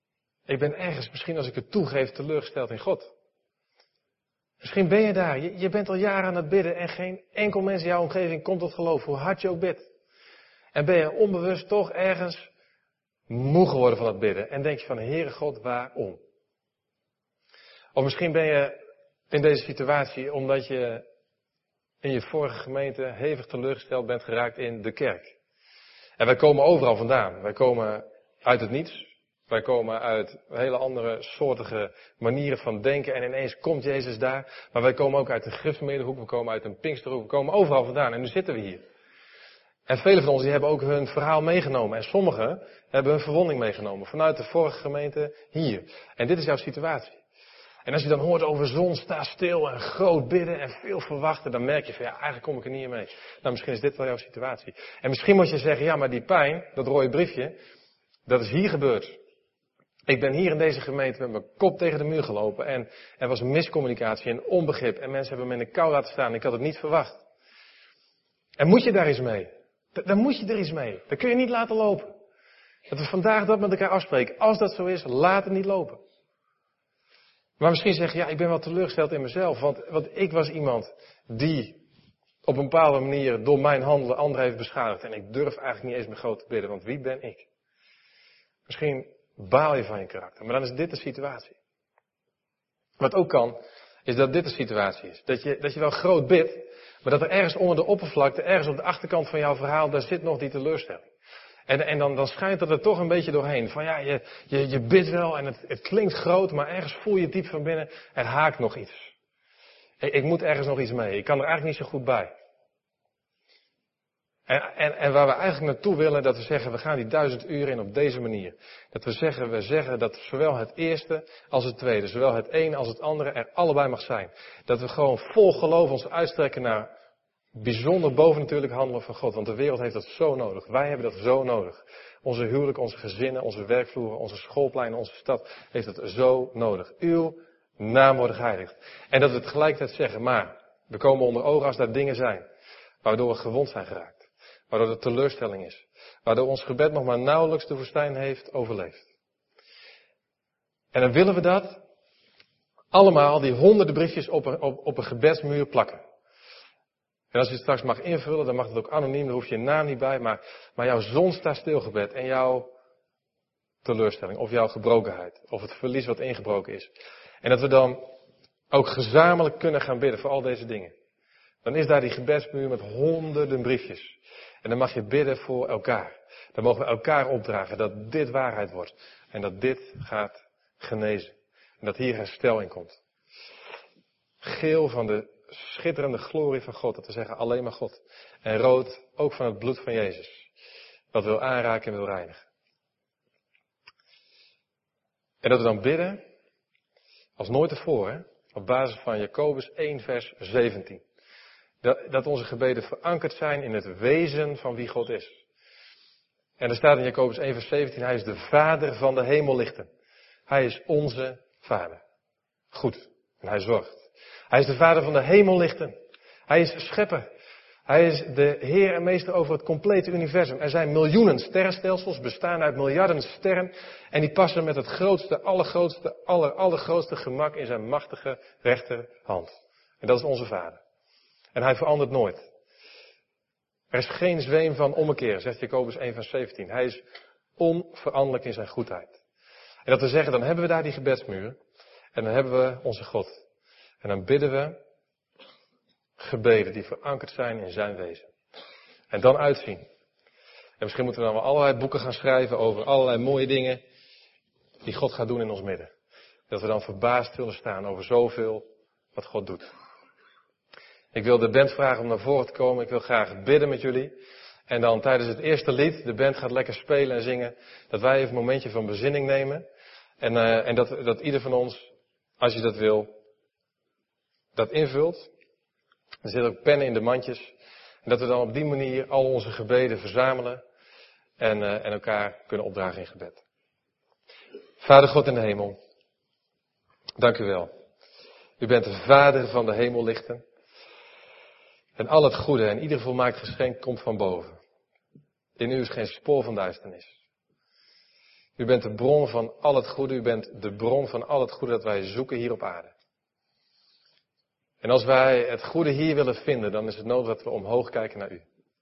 Ik ben ergens, misschien als ik het toegeef, teleurgesteld in God. Misschien ben je daar. Je, je bent al jaren aan het bidden en geen enkel mens in jouw omgeving komt tot geloof, hoe hard je ook bidt. En ben je onbewust toch ergens moe geworden van het bidden. En denk je van, Heere God, waarom? Of misschien ben je in deze situatie omdat je in je vorige gemeente hevig teleurgesteld bent geraakt in de kerk. En wij komen overal vandaan. Wij komen uit het niets. Wij komen uit hele andere soortige manieren van denken en ineens komt Jezus daar. Maar wij komen ook uit een Griffemiddelhoek, we komen uit een Pinksterhoek, we komen overal vandaan en nu zitten we hier. En velen van ons die hebben ook hun verhaal meegenomen en sommigen hebben hun verwonding meegenomen vanuit de vorige gemeente hier. En dit is jouw situatie. En als je dan hoort over zon, sta stil en groot bidden en veel verwachten, dan merk je van ja, eigenlijk kom ik er niet in mee. Nou, misschien is dit wel jouw situatie. En misschien moet je zeggen, ja, maar die pijn, dat rode briefje, dat is hier gebeurd. Ik ben hier in deze gemeente met mijn kop tegen de muur gelopen en er was miscommunicatie en onbegrip en mensen hebben me in de kou laten staan. Ik had het niet verwacht. En moet je daar iets mee? Dan moet je er iets mee. Dat kun je niet laten lopen. Dat we vandaag dat met elkaar afspreken. Als dat zo is, laat het niet lopen. Maar misschien zeg je, ja, ik ben wel teleurgesteld in mezelf. Want, want ik was iemand die op een bepaalde manier door mijn handelen anderen heeft beschadigd. En ik durf eigenlijk niet eens meer groot te bidden, want wie ben ik? Misschien baal je van je karakter, maar dan is dit de situatie. Wat ook kan, is dat dit de situatie is. Dat je, dat je wel groot bidt, maar dat er ergens onder de oppervlakte, ergens op de achterkant van jouw verhaal, daar zit nog die teleurstelling. En, en dan, dan schijnt dat er toch een beetje doorheen. Van ja, je, je, je bidt wel en het, het klinkt groot, maar ergens voel je diep van binnen, er haakt nog iets. Ik, ik moet ergens nog iets mee, ik kan er eigenlijk niet zo goed bij. En, en, en waar we eigenlijk naartoe willen, dat we zeggen, we gaan die duizend uur in op deze manier. Dat we zeggen, we zeggen dat zowel het eerste als het tweede, zowel het ene als het andere er allebei mag zijn. Dat we gewoon vol geloof ons uitstrekken naar bijzonder bovennatuurlijk handelen van God. Want de wereld heeft dat zo nodig. Wij hebben dat zo nodig. Onze huwelijk, onze gezinnen, onze werkvloeren, onze schoolpleinen, onze stad heeft het zo nodig. Uw naam wordt geheiligd. En dat we het tegelijkertijd zeggen, maar we komen onder ogen als daar dingen zijn waardoor we gewond zijn geraakt. Waardoor er teleurstelling is. Waardoor ons gebed nog maar nauwelijks de woestijn heeft overleefd. En dan willen we dat allemaal, die honderden briefjes op een, op, op een gebedsmuur plakken. En als je het straks mag invullen, dan mag het ook anoniem, daar hoef je je naam niet bij. Maar, maar jouw zon staat stilgebed en jouw teleurstelling, of jouw gebrokenheid, of het verlies wat ingebroken is. En dat we dan ook gezamenlijk kunnen gaan bidden voor al deze dingen. Dan is daar die gebedsmuur met honderden briefjes. En dan mag je bidden voor elkaar. Dan mogen we elkaar opdragen dat dit waarheid wordt. En dat dit gaat genezen. En dat hier herstel in komt. Geel van de schitterende glorie van God. Dat we zeggen alleen maar God. En rood ook van het bloed van Jezus. Dat wil aanraken en wil reinigen. En dat we dan bidden. Als nooit tevoren. Op basis van Jacobus één vers zeventien. Dat onze gebeden verankerd zijn in het wezen van wie God is. En er staat in Jacobus één vers zeventien, hij is de vader van de hemellichten. Hij is onze vader. Goed. En hij zorgt. Hij is de vader van de hemellichten. Hij is schepper. Hij is de heer en meester over het complete universum. Er zijn miljoenen sterrenstelsels, bestaan uit miljarden sterren. En die passen met het grootste, allergrootste, aller, allergrootste gemak in zijn machtige rechterhand. En dat is onze vader. En hij verandert nooit. Er is geen zweem van ommekeer, zegt Jacobus één vers zeventien. Hij is onveranderlijk in zijn goedheid. En dat we zeggen, dan hebben we daar die gebedsmuur. En dan hebben we onze God. En dan bidden we gebeden die verankerd zijn in zijn wezen. En dan uitzien. En misschien moeten we dan wel allerlei boeken gaan schrijven over allerlei mooie dingen die God gaat doen in ons midden. Dat we dan verbaasd zullen staan over zoveel wat God doet. Ik wil de band vragen om naar voren te komen. Ik wil graag bidden met jullie. En dan tijdens het eerste lied, de band gaat lekker spelen en zingen, dat wij even een momentje van bezinning nemen. En, uh, en dat, dat ieder van ons, als je dat wil, dat invult. Er zitten ook pennen in de mandjes. En dat we dan op die manier al onze gebeden verzamelen en, uh, en elkaar kunnen opdragen in gebed. Vader God in de hemel, dank u wel. U bent de vader van de hemellichten. En al het goede en ieder volmaakt geschenk komt van boven. In u is geen spoor van duisternis. U bent de bron van al het goede. U bent de bron van al het goede dat wij zoeken hier op aarde. En als wij het goede hier willen vinden, dan is het nodig dat we omhoog kijken naar u.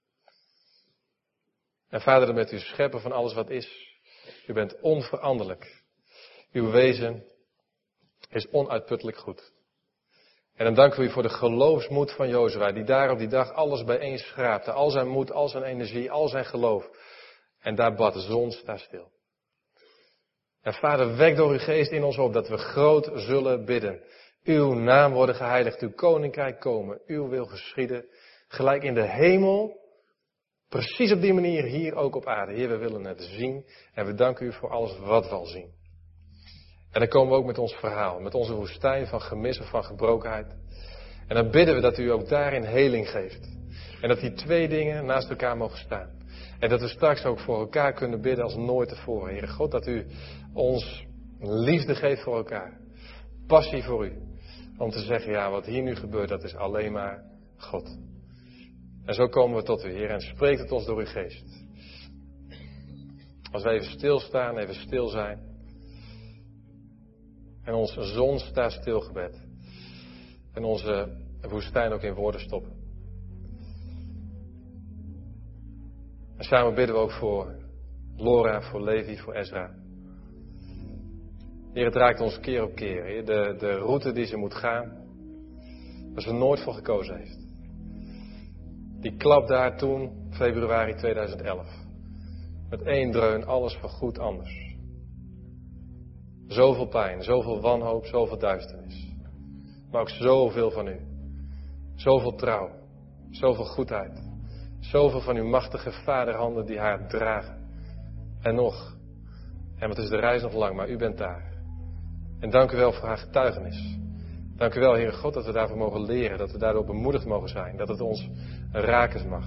En Vader, dan bent u schepper van alles wat is. U bent onveranderlijk. Uw wezen is onuitputtelijk goed. En dan danken we u voor de geloofsmoed van Jozua, die daar op die dag alles bijeen schraapte. Al zijn moed, al zijn energie, al zijn geloof. En daar bad de zon, sta stil. En Vader, wek door uw geest in ons op dat we groot zullen bidden. Uw naam worden geheiligd, uw koninkrijk komen, uw wil geschieden. Gelijk in de hemel, precies op die manier hier ook op aarde. Heer, we willen het zien en we danken u voor alles wat we al zien. En dan komen we ook met ons verhaal, met onze woestijn van gemis of van gebrokenheid. En dan bidden we dat u ook daarin heling geeft. En dat die twee dingen naast elkaar mogen staan. En dat we straks ook voor elkaar kunnen bidden als nooit tevoren. Heere God, dat u ons liefde geeft voor elkaar. Passie voor u. Om te zeggen, ja, wat hier nu gebeurt, dat is alleen maar God. En zo komen we tot u, Heer, en spreekt het ons door uw geest. Als we even stilstaan, even stil zijn. En onze zon staat stilgebed. En onze woestijn ook in woorden stoppen. En samen bidden we ook voor Laura, voor Levi, voor Ezra. Heer, het raakt ons keer op keer. Heer, de, de route die ze moet gaan, waar ze nooit voor gekozen heeft. Die klap daar toen, februari tweeduizend elf. Met één dreun, alles voorgoed anders. Zoveel pijn, zoveel wanhoop, zoveel duisternis. Maar ook zoveel van u. Zoveel trouw, zoveel goedheid. Zoveel van uw machtige vaderhanden die haar dragen. En nog. En wat is de reis nog lang, maar u bent daar. En dank u wel voor haar getuigenis. Dank u wel, Heere God, dat we daarvoor mogen leren. Dat we daardoor bemoedigd mogen zijn. Dat het ons raken mag.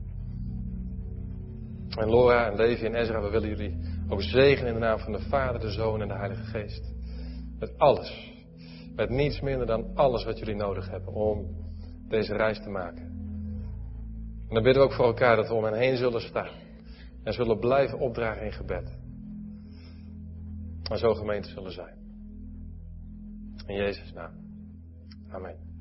En Laura en Levi en Ezra, we willen jullie ook zegenen in de naam van de Vader, de Zoon en de Heilige Geest. Met alles. Met niets minder dan alles wat jullie nodig hebben om deze reis te maken. En dan bidden we ook voor elkaar dat we om hen heen zullen staan. En zullen blijven opdragen in gebed. En zo gemeente zullen zijn. In Jezus' naam. Amen.